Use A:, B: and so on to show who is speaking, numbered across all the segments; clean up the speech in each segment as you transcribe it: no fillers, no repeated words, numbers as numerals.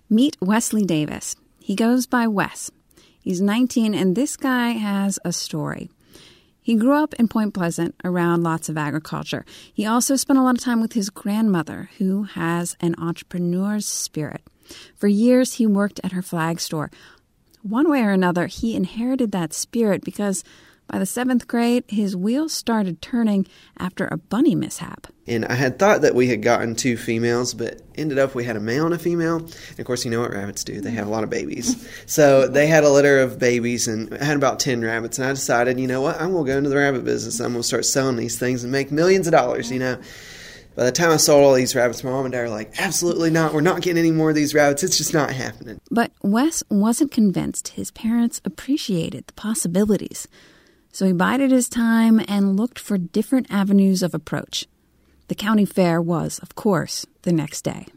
A: Meet Wesley Davis. He goes by Wes. He's 19, and this guy has a story. He grew up in Point Pleasant around lots of agriculture. He also spent a lot of time with his grandmother, who has an entrepreneur's spirit. For years, he worked at her flag store. One way or another, he inherited that spirit because by the 7th grade, his wheels started turning after a bunny mishap.
B: And I had thought that we had gotten 2 females, but ended up we had a male and a female. And of course, you know what rabbits do. They have a lot of babies. So they had a litter of babies, and I had about 10 rabbits. And I decided, you know what, I'm going to go into the rabbit business. I'm going to start selling these things and make millions of dollars, you know. By the time I sold all these rabbits, my mom and dad were like, absolutely not. We're not getting any more of these rabbits. It's just not happening.
A: But Wes wasn't convinced. His parents appreciated the possibilities. So he bided his time and looked for different avenues of approach. The county fair was, of course, the next day.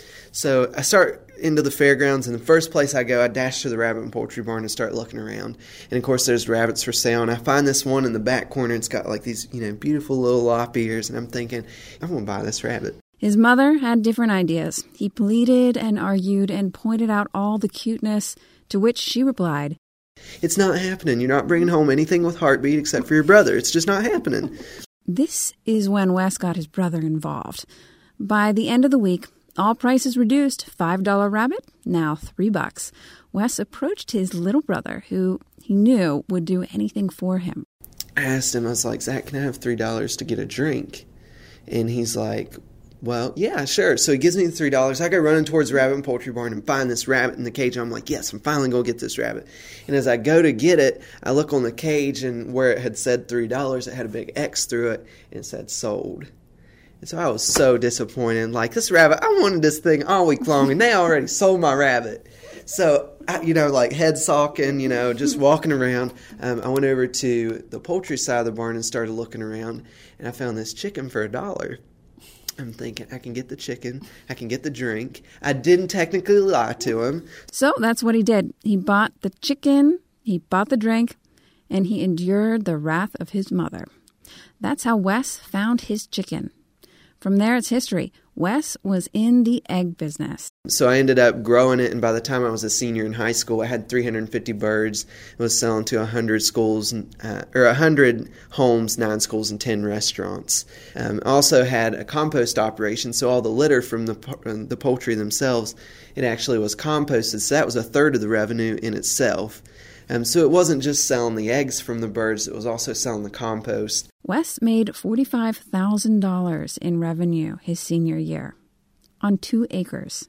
B: So I start into the fairgrounds, and the first place I go, I dash to the rabbit and poultry barn and start looking around. And of course, there's rabbits for sale, and I find this one in the back corner. It's got like these, beautiful little lop ears, and I'm thinking, I'm going to buy this rabbit.
A: His mother had different ideas. He pleaded and argued and pointed out all the cuteness, to which she replied,
B: "It's not happening. You're not bringing home anything with heartbeat except for your brother. It's just not happening."
A: This is when Wes got his brother involved. By the end of the week, all prices reduced. $5 rabbit, now $3. Wes approached his little brother, who he knew would do anything for him.
B: I asked him, I was like, "Zach, can I have $3 to get a drink?" And he's like, "Well, yeah, sure." So he gives me the $3. I go running towards the rabbit and poultry barn and find this rabbit in the cage. I'm like, yes, I'm finally going to get this rabbit. And as I go to get it, I look on the cage, and where it had said $3, it had a big X through it, and it said sold. And so I was so disappointed. Like, this rabbit, I wanted this thing all week long, and they already sold my rabbit. So, head sulking, just walking around. I went over to the poultry side of the barn and started looking around, and I found this chicken for $1. I'm thinking, I can get the chicken, I can get the drink. I didn't technically lie to him.
A: So that's what he did. He bought the chicken, he bought the drink, and he endured the wrath of his mother. That's how Wes found his chicken. From there, it's history. Wes was in the egg business.
B: So I ended up growing it, and by the time I was a senior in high school, I had 350 birds. I was selling to 100 schools, 100 homes, 9 schools, and 10 restaurants. I also had a compost operation, so all the litter from the poultry themselves, it actually was composted. So that was a third of the revenue in itself. So it wasn't just selling the eggs from the birds, it was also selling the compost.
A: Wes made $45,000 in revenue his senior year on 2 acres.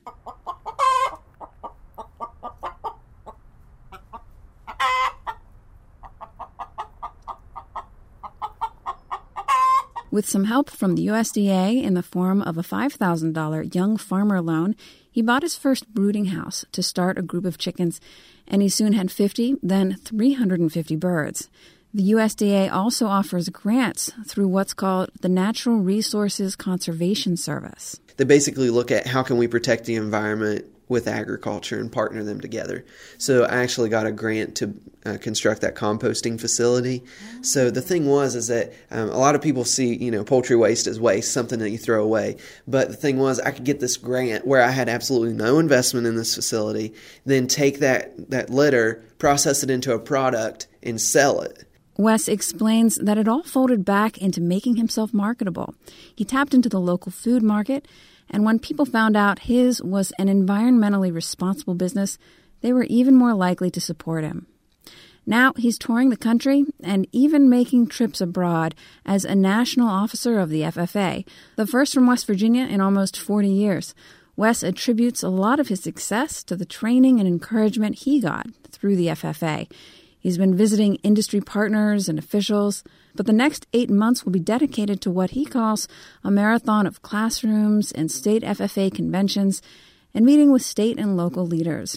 A: With some help from the USDA in the form of a $5,000 young farmer loan, he bought his first brooding house to start a group of chickens, and he soon had 50, then 350 birds. The USDA also offers grants through what's called the Natural Resources Conservation Service.
B: They basically look at how can we protect the environment with agriculture and partner them together. So I actually got a grant to construct that composting facility. So the thing is that a lot of people see, poultry waste as waste, something that you throw away. But the thing was, I could get this grant where I had absolutely no investment in this facility, then take that litter, process it into a product, and sell it.
A: Wes explains that it all folded back into making himself marketable. He tapped into the local food market, and when people found out his was an environmentally responsible business, they were even more likely to support him. Now he's touring the country and even making trips abroad as a national officer of the FFA, the first from West Virginia in almost 40 years. Wes attributes a lot of his success to the training and encouragement he got through the FFA. He's been visiting industry partners and officials, but the next 8 months will be dedicated to what he calls a marathon of classrooms and state FFA conventions and meeting with state and local leaders.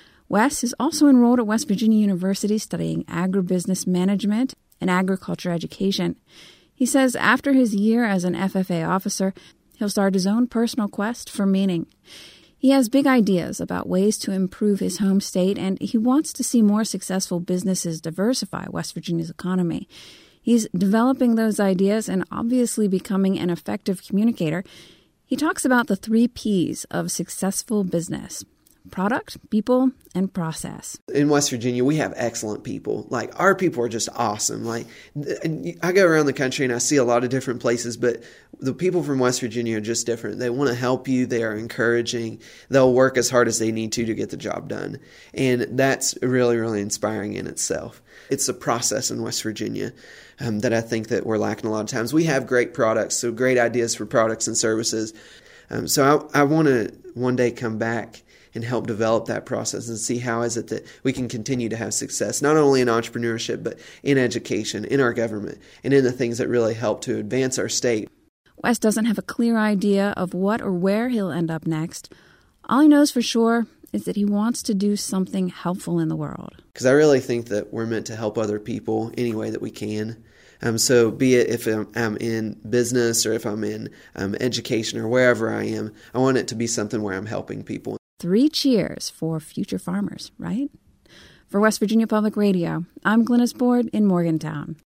A: Wes is also enrolled at West Virginia University studying agribusiness management and agriculture education. He says after his year as an FFA officer, he'll start his own personal quest for meaning. He has big ideas about ways to improve his home state, and he wants to see more successful businesses diversify West Virginia's economy. He's developing those ideas and obviously becoming an effective communicator. He talks about the 3 Ps of successful business: product, people, and process.
B: In West Virginia, we have excellent people. Like, our people are just awesome. Like, I go around the country and I see a lot of different places, but the people from West Virginia are just different. They want to help you. They are encouraging. They'll work as hard as they need to get the job done. And that's really, really inspiring in itself. It's the process in West Virginia that I think that we're lacking a lot of times. We have great products, so great ideas for products and services. So I want to one day come back and help develop that process and see how is it that we can continue to have success, not only in entrepreneurship, but in education, in our government, and in the things that really help to advance our state.
A: Wes doesn't have a clear idea of what or where he'll end up next. All he knows for sure is that he wants to do something helpful in the world.
B: Because I really think that we're meant to help other people any way that we can. So be it if I'm in business or if I'm in education or wherever I am, I want it to be something where I'm helping people.
A: 3 cheers for future farmers, right? For West Virginia Public Radio, I'm Glynis Board in Morgantown.